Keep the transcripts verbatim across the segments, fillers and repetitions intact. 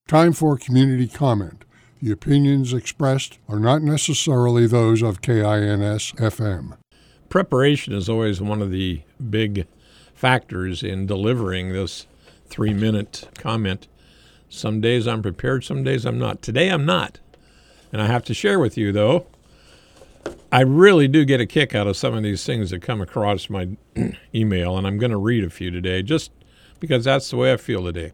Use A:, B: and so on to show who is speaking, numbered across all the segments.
A: Time for community comment. The opinions expressed are not necessarily those of K I N S F M.
B: Preparation is always one of the big factors in delivering this three-minute comment. Some days I'm prepared, some days I'm not. Today I'm not. And I have to share with you, though, I really do get a kick out of some of these things that come across my email, and I'm going to read a few today just because that's the way I feel today.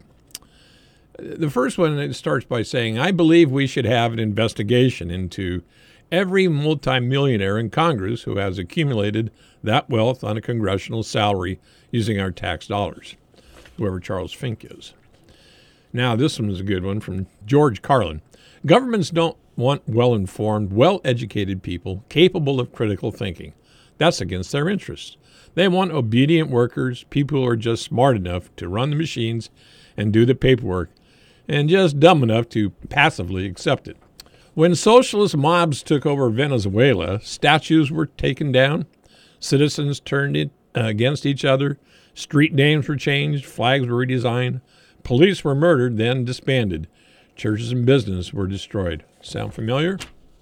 B: The first one, it starts by saying, I believe we should have an investigation into every multimillionaire in Congress who has accumulated that wealth on a congressional salary using our tax dollars, whoever Charles Fink is. Now, this one is a good one from George Carlin. Governments don't want well-informed, well-educated people capable of critical thinking. That's against their interests. They want obedient workers, people who are just smart enough to run the machines and do the paperwork, and just dumb enough to passively accept it. When socialist mobs took over Venezuela, statues were taken down, citizens turned it against each other, street names were changed, flags were redesigned, police were murdered, then disbanded. Churches and business were destroyed. Sound familiar?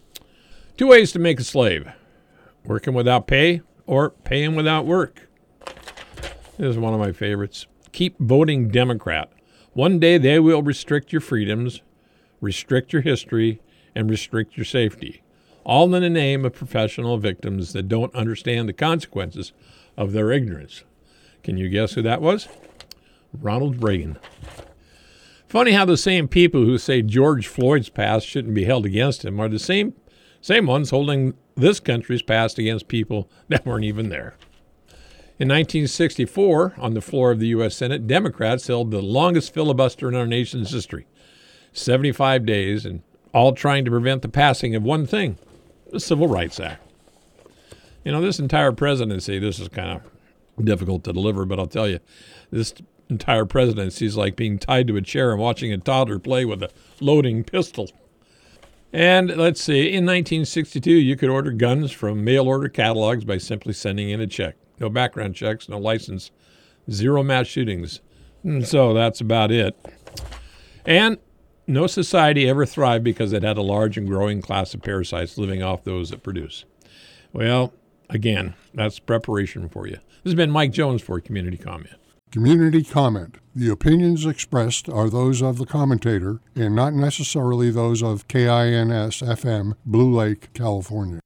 B: Two ways to make a slave. Working without pay or paying without work. This is one of my favorites. Keep voting Democrat. One day they will restrict your freedoms, restrict your history, and restrict your safety, all in the name of professional victims that don't understand the consequences of their ignorance. Can you guess who that was? Ronald Reagan. Funny how the same people who say George Floyd's past shouldn't be held against him are the same same ones holding this country's past against people that weren't even there. In nineteen sixty-four, on the floor of the U S Senate, Democrats held the longest filibuster in our nation's history, seventy-five days, and all trying to prevent the passing of one thing, the Civil Rights Act. You know, this entire presidency, this is kind of difficult to deliver, but I'll tell you, this entire presidency is like being tied to a chair and watching a toddler play with a loading pistol. And let's see, in nineteen sixty-two, you could order guns from mail-order catalogs by simply sending in a check. No background checks, no license, zero mass shootings. And so that's about it. And no society ever thrived because it had a large and growing class of parasites living off those that produce. Well, again, that's preparation for you. This has been Mike Jones for Community Comment.
A: Community comment. The opinions expressed are those of the commentator and not necessarily those of K I N S F M, Blue Lake, California.